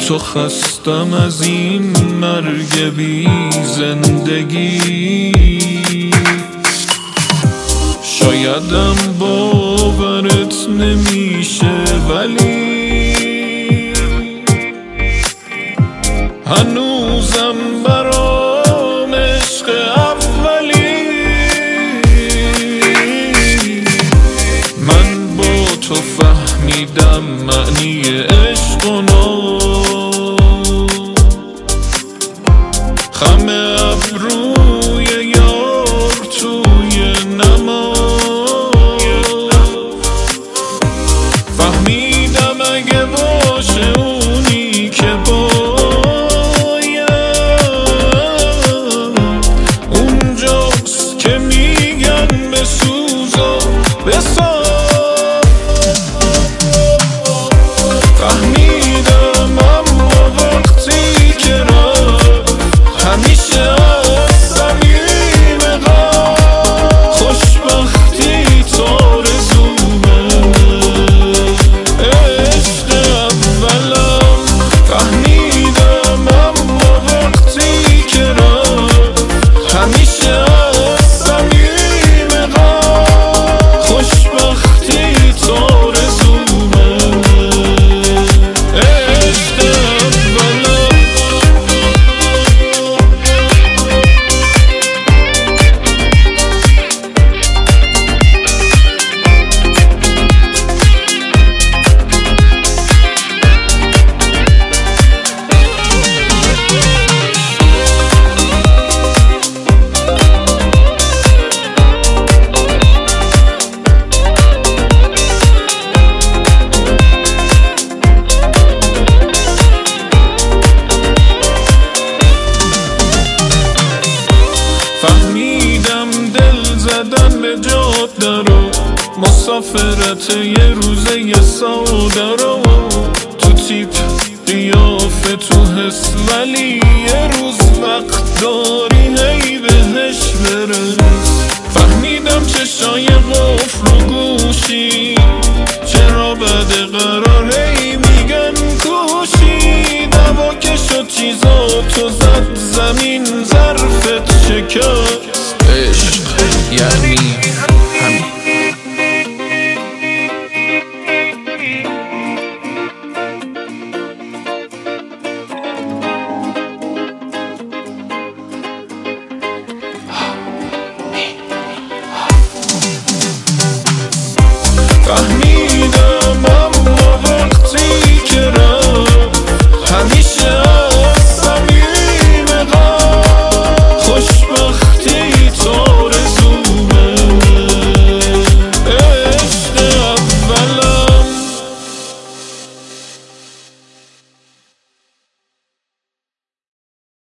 تو خستم از این مرگ بی زندگی. شایدم باورت نمیشه ولی هنوزم برام عشق اولی. من با تو فهمیدم معنی عشق و خم ابروی یار توی نماز. فهمیدم اگه باشه اونی که باید اونجاست که میگن بسوز و بساز. فهمیدم اما وقتی که رفت همیشه از صمیم قلب خوشبختی تو آرزومه. عشق اولم فهمیدم اما وقتی که رفت همیشه از صمیم قلب خوشبختی تو آرزومه. عشق اولم فهمیدم دل زدن به جاده رو مسافرت یه روزه یه ساده رو تو تیپ قیافه تو حس ولی یه روز وقت داری هی بهش برس. فهمیدم چشای قفل رو گوشی چرا بده قرار هی میگن کوشی. دوا که شد چیزا تو زد زمین ظرفت شکر